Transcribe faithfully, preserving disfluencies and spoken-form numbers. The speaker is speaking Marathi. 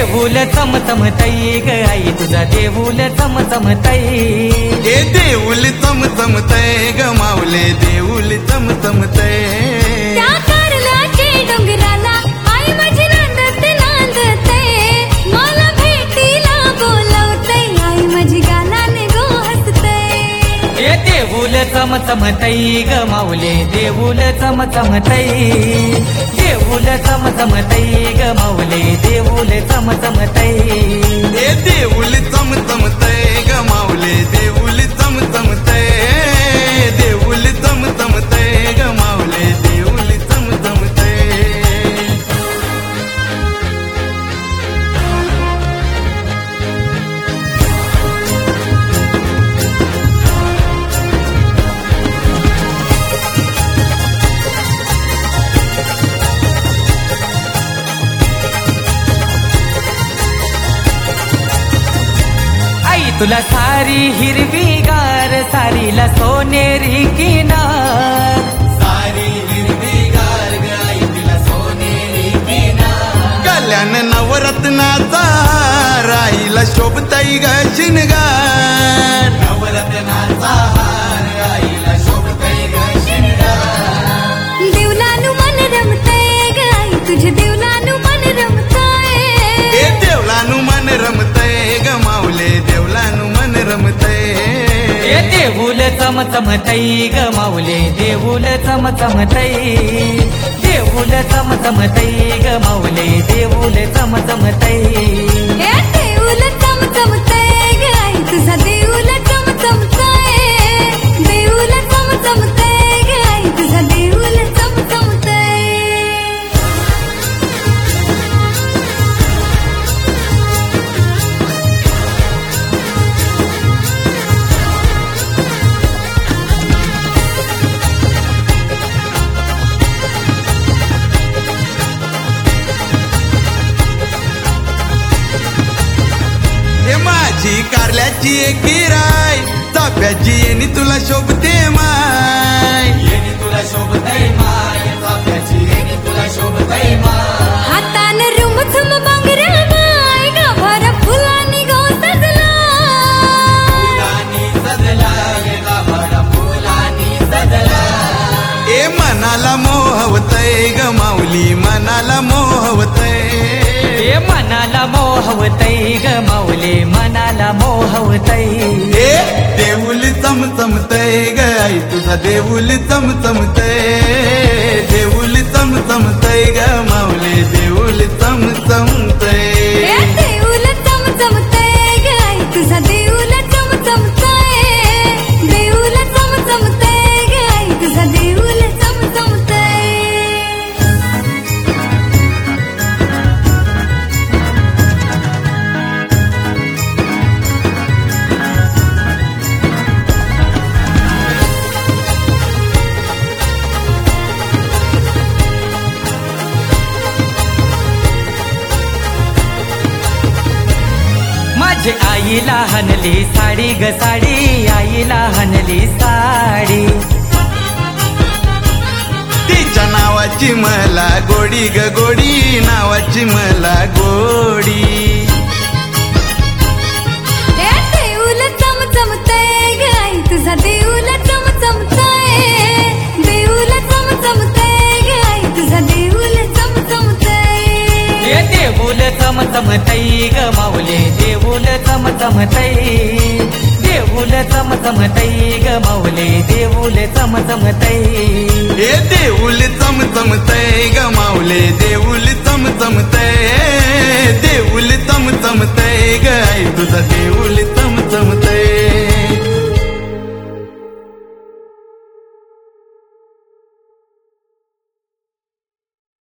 देऊल चमचमतई ग आई तुझा देऊल चमचमतई हे देऊल चमचमतय ग माऊले देऊल चमचमतय त्या कारल्याचे डोंगराला आई माझी नांदते नांदते मला भेटीला बोलवते आई माझी गालाने गो हसते हे देऊल चमचमतई ग माऊले देऊल चमचमतई देऊल चमचमतई ग माऊले देऊल चमचमतई हे देऊल चमचमतय ग माऊले देऊल चमचमतय देऊल चमचमतय ग माऊले देऊल चमचमतय तुला सारी हिरवी गार सारीला सोनेरी किनार सारी हिरवी गार गाई तिला सोनेरी किनार गल्यान नवरत्नाचा हार आईला शोभतई ग शिनगार नवरत्नाचा हार आईला शोभतई ग शिनगार देवलानु मन रमतय ग आई तुझे देवलानु मन रमतय हे देवलानु मन रमतय ग माऊले देवलानु मन रमतय हे देऊल चमचमतई ग माऊले देऊल चमचमतई देऊल चमचमतई ग माऊले देऊल चमचमतई हे देऊल चमचमतय ग आई तुझा देऊल चमचमतय देऊल चमचमतय ग आई तुझा देऊल चमचमतय हे माझी कारल्याची एक राय चाफ्याची येणी तुला शोभते माय येणी तुला शोभते माय चाफ्याची येणी तुला शोभते माय हातान रुमझुम बांगड्या माय गाभारा फुलांनी गो सजला फुलांनी सजला हे गाभारा फुलांनी सजला ए मनाला मोहवतय ग माऊली मनाला मोहवतय हे मनाला मोहवतई ग माऊले मनाला मोहवतई ए देऊल चमचमतय ग आई तुझा देऊल चमचमतय देऊल चमचमतय ग माऊले देऊल चमचमतय हे देऊल चमचमतय ग आई तुझा देऊल चमचमतय देऊल चमचमतय ग आई तुझा देऊल चमचमतय माझी आईला हनली साडी ग साडी आईला हनली साडी तिच्या नावाची मला गोडी ग गोडी नावाची मला गोडी हे देऊल चमचमतय ग आई तुझा देऊल चमचमतय देऊल चमचमतय ग आई तुझा देऊल चमचमतय हे देऊल चमचमतई ग माऊले देऊल चमचमतई देऊल चमचमतई ग माऊले देऊल चमचमतई हे देऊल चमचमतय ग माऊले देऊल चमचमतय देऊल चमचमतय ग आई तुझा देऊल